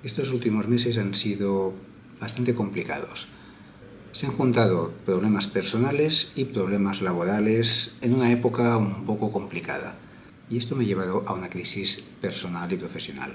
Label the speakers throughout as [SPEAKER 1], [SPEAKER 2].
[SPEAKER 1] Estos últimos meses han sido bastante complicados. Se han juntado problemas personales y problemas laborales en una época un poco complicada. Y esto me ha llevado a una crisis personal y profesional.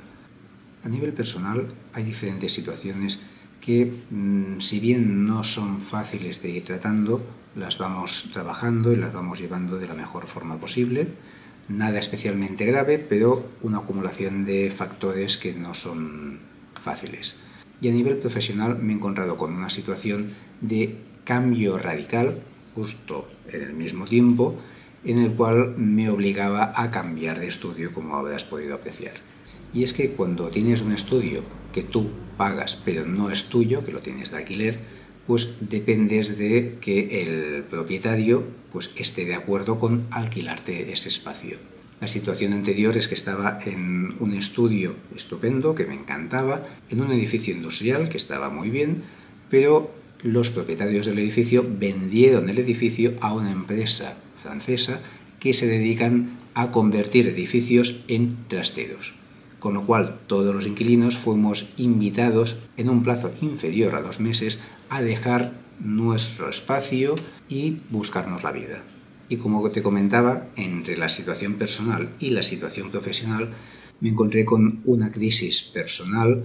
[SPEAKER 1] A nivel personal hay diferentes situaciones que, si bien no son fáciles de ir tratando, las vamos trabajando y las vamos llevando de la mejor forma posible. Nada especialmente grave, pero una acumulación de factores que no son fáciles. Y a nivel profesional me he encontrado con una situación de cambio radical, justo en el mismo tiempo, en el cual me obligaba a cambiar de estudio, como habrás podido apreciar. Y es que cuando tienes un estudio que tú pagas pero no es tuyo, que lo tienes de alquiler, pues dependes de que el propietario pues esté de acuerdo con alquilarte ese espacio. La situación anterior es que estaba en un estudio estupendo, que me encantaba, en un edificio industrial que estaba muy bien, pero los propietarios del edificio vendieron el edificio a una empresa francesa que se dedican a convertir edificios en trasteros. Con lo cual todos los inquilinos fuimos invitados en un plazo inferior a 2 meses a dejar nuestro espacio y buscarnos la vida. Y como te comentaba, entre la situación personal y la situación profesional me encontré con una crisis personal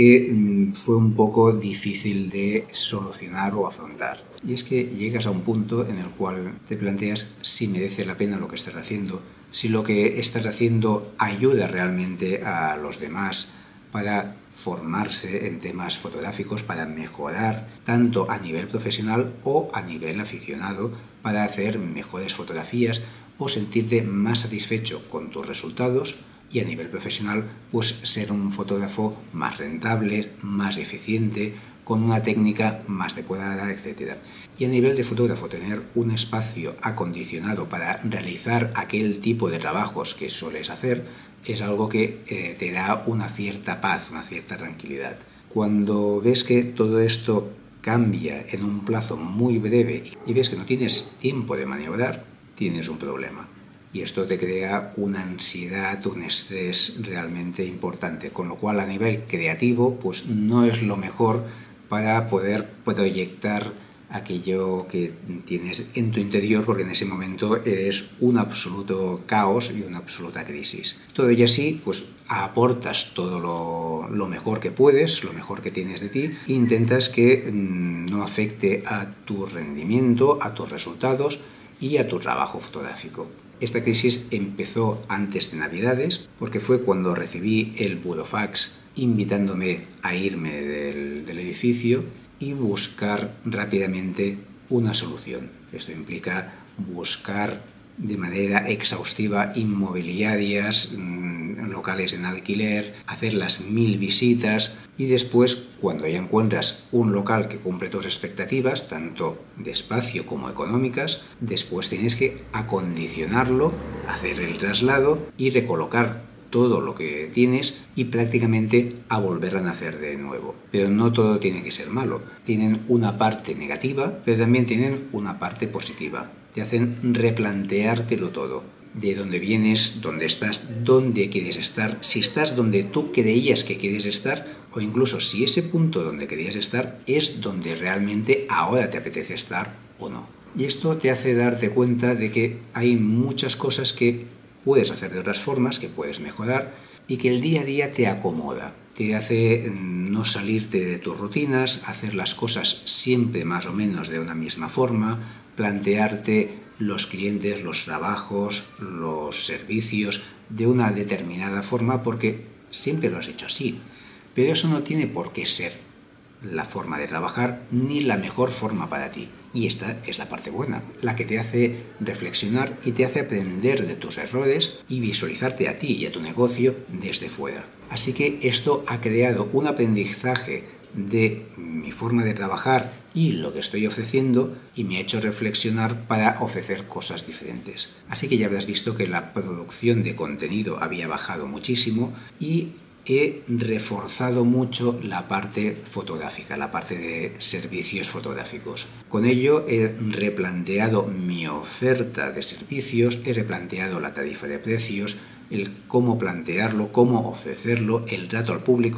[SPEAKER 1] que fue un poco difícil de solucionar o afrontar. Y es que llegas a un punto en el cual te planteas si merece la pena lo que estás haciendo, si lo que estás haciendo ayuda realmente a los demás para formarse en temas fotográficos, para mejorar tanto a nivel profesional o a nivel aficionado, para hacer mejores fotografías o sentirte más satisfecho con tus resultados, y a nivel profesional pues ser un fotógrafo más rentable, más eficiente, con una técnica más depurada, etc. Y a nivel de fotógrafo, tener un espacio acondicionado para realizar aquel tipo de trabajos que sueles hacer es algo que te da una cierta paz, una cierta tranquilidad. Cuando ves que todo esto cambia en un plazo muy breve y ves que no tienes tiempo de maniobrar, tienes un problema. Y esto te crea una ansiedad, un estrés realmente importante, con lo cual a nivel creativo pues no es lo mejor para poder proyectar aquello que tienes en tu interior, porque en ese momento eres un absoluto caos y una absoluta crisis. Todo ello así, pues aportas todo lo mejor que puedes, lo mejor que tienes de ti, e intentas que no afecte a tu rendimiento, a tus resultados y a tu trabajo fotográfico. Esta crisis empezó antes de Navidades, porque fue cuando recibí el burofax invitándome a irme del edificio y buscar rápidamente una solución. Esto implica buscar de manera exhaustiva inmobiliarias, locales en alquiler, hacer las 1000 visitas y después, cuando ya encuentras un local que cumple tus expectativas, tanto de espacio como económicas, después tienes que acondicionarlo, hacer el traslado y recolocar todo lo que tienes y prácticamente a volver a nacer de nuevo. Pero no todo tiene que ser malo. Tienen una parte negativa, pero también tienen una parte positiva. Te hacen replanteártelo todo. De dónde vienes, dónde estás, dónde quieres estar, si estás donde tú creías que quieres estar, o incluso si ese punto donde querías estar es donde realmente ahora te apetece estar o no. Y esto te hace darte cuenta de que hay muchas cosas que puedes hacer de otras formas, que puedes mejorar y que el día a día te acomoda. Te hace no salirte de tus rutinas, hacer las cosas siempre más o menos de una misma forma, plantearte los clientes, los trabajos, los servicios de una determinada forma porque siempre lo has hecho así. Pero eso no tiene por qué ser la forma de trabajar ni la mejor forma para ti. Y esta es la parte buena, la que te hace reflexionar y te hace aprender de tus errores y visualizarte a ti y a tu negocio desde fuera. Así que esto ha creado un aprendizaje de mi forma de trabajar y lo que estoy ofreciendo y me ha hecho reflexionar para ofrecer cosas diferentes. Así que ya habrás visto que la producción de contenido había bajado muchísimo y he reforzado mucho la parte fotográfica, la parte de servicios fotográficos. Con ello he replanteado mi oferta de servicios, he replanteado la tarifa de precios, el cómo plantearlo, cómo ofrecerlo, el trato al público,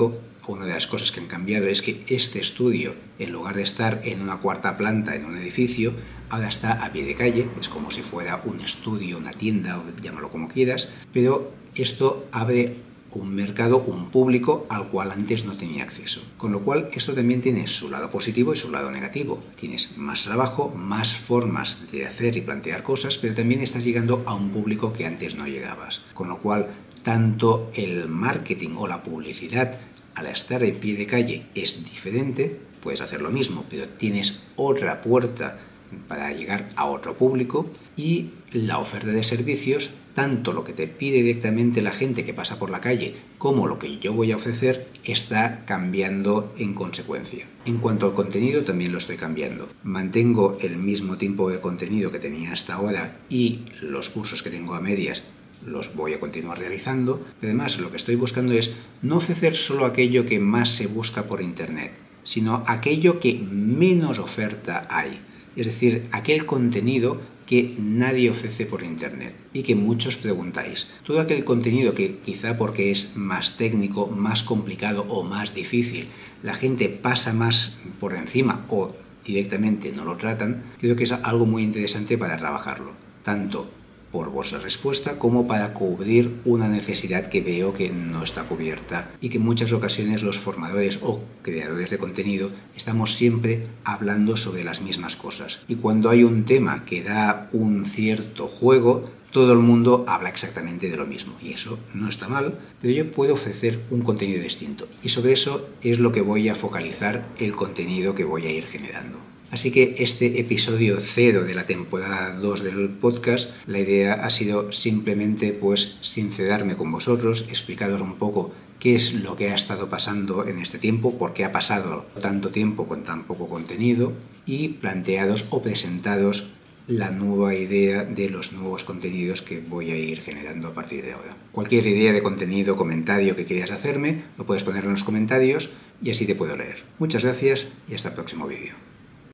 [SPEAKER 1] una de las cosas que han cambiado es que este estudio, en lugar de estar en una cuarta planta en un edificio, ahora está a pie de calle, es como si fuera un estudio, una tienda, llámalo como quieras, pero esto abre un mercado, un público al cual antes no tenía acceso. Con lo cual, esto también tiene su lado positivo y su lado negativo. Tienes más trabajo, más formas de hacer y plantear cosas, pero también estás llegando a un público que antes no llegabas. Con lo cual, tanto el marketing o la publicidad al estar en pie de calle es diferente, puedes hacer lo mismo, pero tienes otra puerta para llegar a otro público, y la oferta de servicios, tanto lo que te pide directamente la gente que pasa por la calle como lo que yo voy a ofrecer, está cambiando en consecuencia. En cuanto al contenido, también lo estoy cambiando. Mantengo el mismo tipo de contenido que tenía hasta ahora y los cursos que tengo a medias los voy a continuar realizando, pero además lo que estoy buscando es no ofrecer solo aquello que más se busca por internet, sino aquello que menos oferta hay. Es decir, aquel contenido que nadie ofrece por internet y que muchos preguntáis. Todo aquel contenido que quizá porque es más técnico, más complicado o más difícil, la gente pasa más por encima o directamente no lo tratan, creo que es algo muy interesante para trabajarlo, tanto por vuestra respuesta como para cubrir una necesidad que veo que no está cubierta y que en muchas ocasiones los formadores o creadores de contenido estamos siempre hablando sobre las mismas cosas. Y cuando hay un tema que da un cierto juego, todo el mundo habla exactamente de lo mismo y eso no está mal, pero yo puedo ofrecer un contenido distinto y sobre eso es lo que voy a focalizar el contenido que voy a ir generando. Así que este episodio 0 de la temporada 2 del podcast, la idea ha sido simplemente sincerarme con vosotros, explicaros un poco qué es lo que ha estado pasando en este tiempo, por qué ha pasado tanto tiempo con tan poco contenido y plantearos o presentaros la nueva idea de los nuevos contenidos que voy a ir generando a partir de ahora. Cualquier idea de contenido, comentario que quieras hacerme, lo puedes poner en los comentarios y así te puedo leer. Muchas gracias y hasta el próximo vídeo.